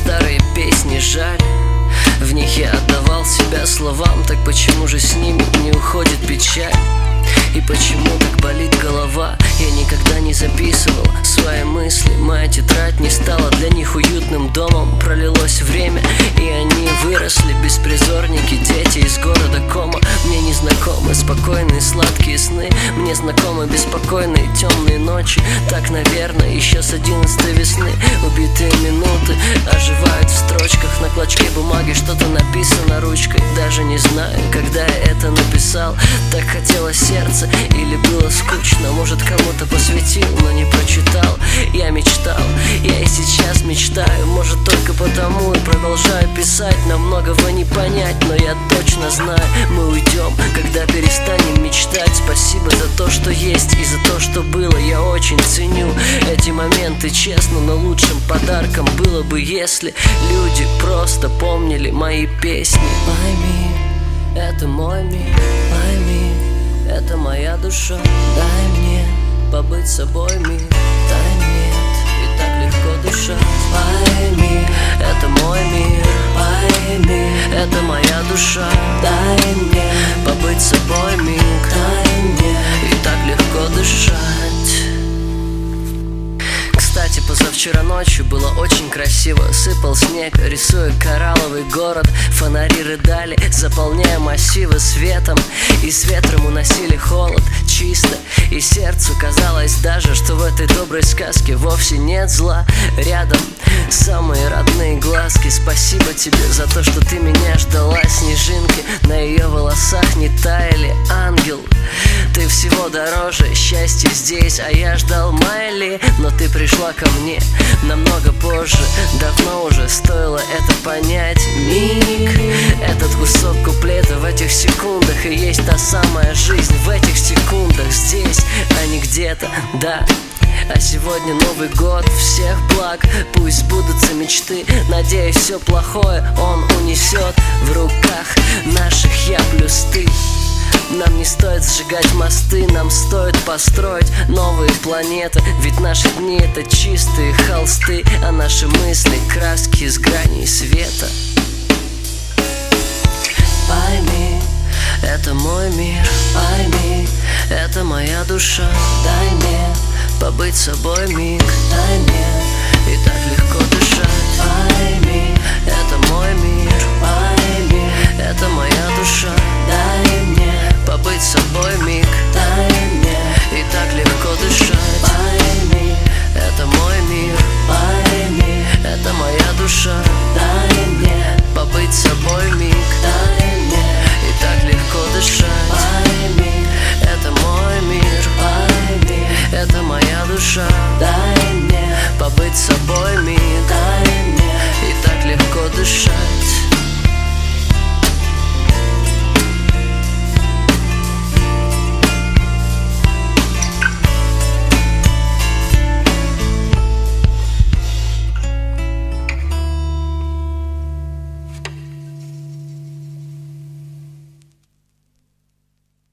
старые песни жаль. В них я отдавал себя словам, так почему же с ними не уходит печаль? И почему так болит голова? Я никогда не записывал свои мысли. Моя тетрадь не стала для них уютным домом. Пролилось время, и они выросли. Беспризорники, дети из города Кома. Мне не знакомы спокойные сладкие сны. Мне знакомы беспокойные темные ночи. Так, наверное, еще с 11 весны. Убитые минуты оживают в строчках. На клочке бумаги что-то написано ручкой. Даже не знаю, когда я это написал. Так хотелось сердце или было скучно? Может, кому-то посвятил, но не прочитал. Я мечтал, я и сейчас мечтаю. Может, только потому и продолжаю писать. Нам многого не понять, но я точно знаю, мы уйдем, когда перестанем мечтать. Спасибо за то, что есть, и за то, что было. Я очень ценю эти моменты, честно. Но лучшим подарком было бы, если люди просто помнили мои песни. Пойми, это мой мир, пойми, это моя душа. Дай мне побыть собой, мир. Дай нет, и так легко дышать. Пойми, это мой мир. Пойми, это моя душа. Дай мне побыть собой, мир. Дай мне, и так легко дышать. Кстати, позавчера ночью было очень красиво. Сыпал снег, рисуя коралловый город. Фонари рыдали, заполняя массивы светом. И с ветром уносили холод чисто. И сердцу казалось даже, что в этой доброй сказке вовсе нет зла. Рядом самые родные глазки. Спасибо тебе за то, что ты меня ждала. Снежинки на ее волосах не таяли. Ангел, ты всего дороже. Счастье здесь, а я ждал Майли. Но ты пришла ко мне намного позже. Давно уже стоило это понять. Миг, этот кусок куплета в этих секундах. И есть та самая жизнь в этих секундах. Здесь, а не где-то, да. А сегодня Новый год, всех благ. Пусть сбудутся мечты. Надеюсь, все плохое он унесет. В руках наших я плюс ты. Нам не стоит сжигать мосты, нам стоит построить новые планеты. Ведь наши дни это чистые холсты, а наши мысли краски с граней света. Пойми, это мой мир. Пойми, это моя душа. Дай мне побыть собой, миг. Дай мне, и так легко дышать.